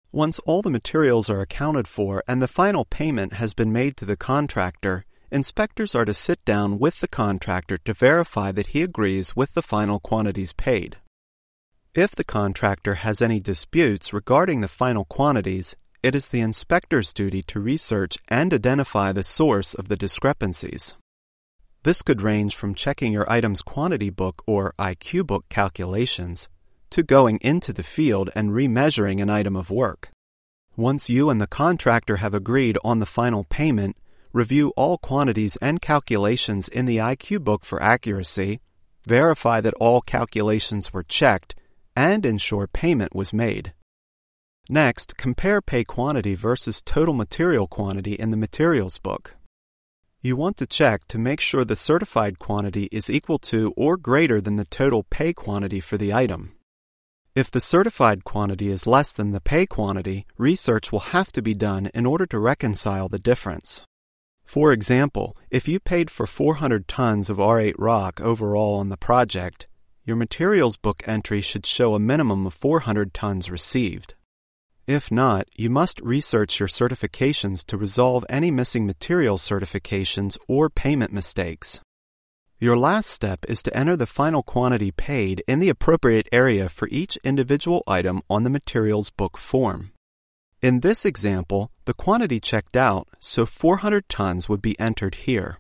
Once all the materials are accounted for and the final payment has been made to the contractor, inspectors are to sit down with the contractor to verify that he agrees with the final quantities paid. If the contractor has any disputes regarding the final quantities, it is the inspector's duty to research and identify the source of the discrepancies. This could range from checking your item's quantity book or IQ book calculations to going into the field and remeasuring an item of work. Once you and the contractor have agreed on the final payment, review all quantities and calculations in the IQ book for accuracy, verify that all calculations were checked, and ensure payment was made. Next, compare pay quantity versus total material quantity in the materials book. You want to check to make sure the certified quantity is equal to or greater than the total pay quantity for the item. If the certified quantity is less than the pay quantity, research will have to be done in order to reconcile the difference. For example, if you paid for 400 tons of R8 rock overall on the project, your materials book entry should show a minimum of 400 tons received. If not, you must research your certifications to resolve any missing material certifications or payment mistakes. Your last step is to enter the final quantity paid in the appropriate area for each individual item on the materials book form. In this example, the quantity checked out, so 400 tons would be entered here.